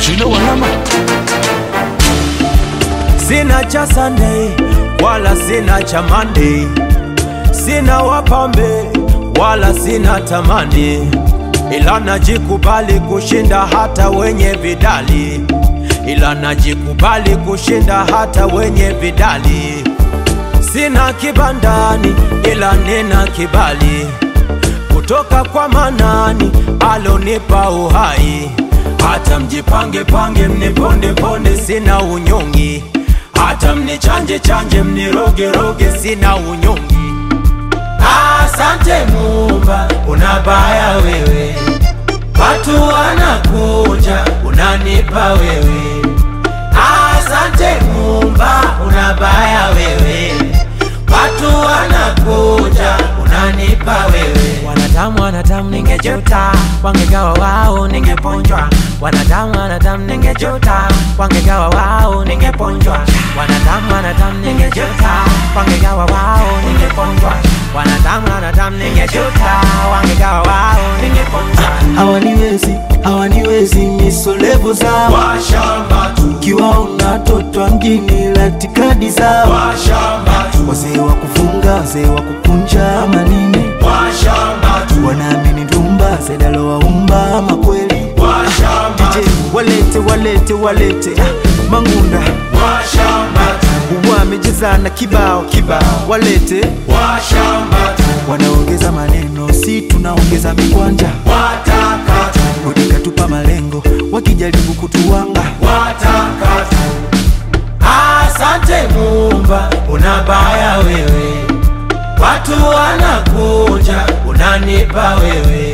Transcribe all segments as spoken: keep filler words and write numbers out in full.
Ashino wanama. Sina cha Sunday wala sina cha Monday, sina wapambe wala sina tamani, ila najikubali kushinda hata wenye vidali, ila najikubali kushinda hata wenye vidali. Sina kibandani ila nina kibali kutoka kwa Manani alonipa uhai. Hata mjipange pange mniponde ponde sina unyongi, hata mnichanje chanje mniroge roge sina unyongi. Asante Muumba unabaya wewe, watu wanakuja unanipa wewe. Asante Muumba unabaya wewe, watu wanakuja unanipa wewe. Wanadamu wanadamu ningejuta, wangegawa wao ningeponjwa. Wanadamu wanadamu ningejuta, wangegawa wao ningeponjwa. Wanadamu wanadamu ningejuta, wangegawa wao ningeponjwa. Wanadamu wanadamu ningejuta, wangegawa wao ningeponjwa. Hawaniwezi, hawaniwezi misolevu zao Washamba tu, kiwaona totwa mjini latikadi zao. washamba tu, Wazee wa kufunga, wazee wa kukunja manine, washamba tu, wanaamini ndumba sedalo waumba ama kweli. washamba D J walete walete walete ah, Mangunda washamba tu, wamejezana kibao kibao walete. washamba tu, Wanaongeza maneno si tunaongeza mikwanja, wataka tu, kudika tupa malengo wakijaribu kutuwanga. wataka tu. Asante Muumba unabaya wewe, watu wanakuja unanipa wewe.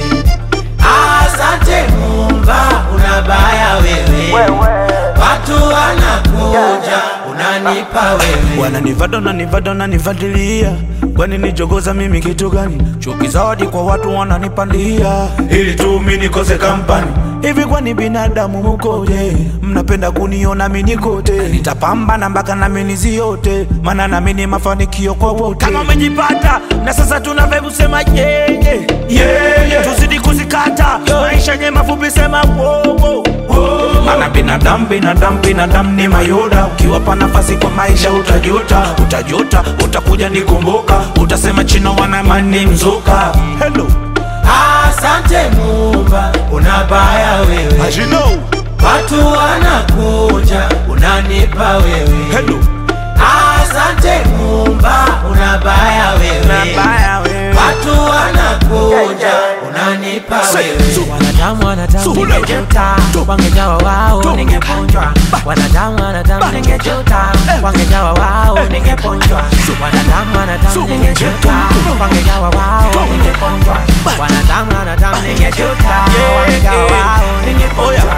Asante Muumba unabaya wewe, watu wanakuja unanipa wewe. Wananivada nanivada nanivadilia, kwani nijogoza mimi kitu gani? Chuki zawadi kwa watu wananipandia, ili tu mimi nikose kampani. Hivi kwani binadamu mkoje? Mnapenda kuniona mimi nikote, nitapambana mpaka na mimi niziote, maana na mimi mafanikio kwa wote. Kama umejipata na sasa tunavyo sema yeye yeye, tuzidi kuzikata maisha yenye mafupi sema wowo. Mana binadamu binadamu binadamu ni mayoda, ukiwapa nafasi kwa maisha utajuta, utajuta, utakuja nikumbuka, utasema chino wana mani mzuka. Hello. Asante Muumba unabaya wewe, As you know. watu wanakuja unanipa wewe. Hello. Asante Muumba unabaya wewe, Unabaya wewe, watu wanakuja unanipa wewe. Wanadamu wanadamu ningejuta, wangegawa wao ningeponjwa. Wanadamu wanadamu ningejuta, wangegawa wao ningeponjwa. Wanadamu wanadamu ningejuta, wangegawa wao ningeponjwa. Wanadamu wanadamu ningejuta, wangegawa wao ningeponjwa.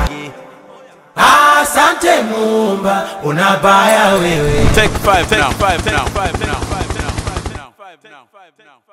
Asante Muumba unabaya wewe. Take five, take five, take five now, five now, five now, five now, five now, five now.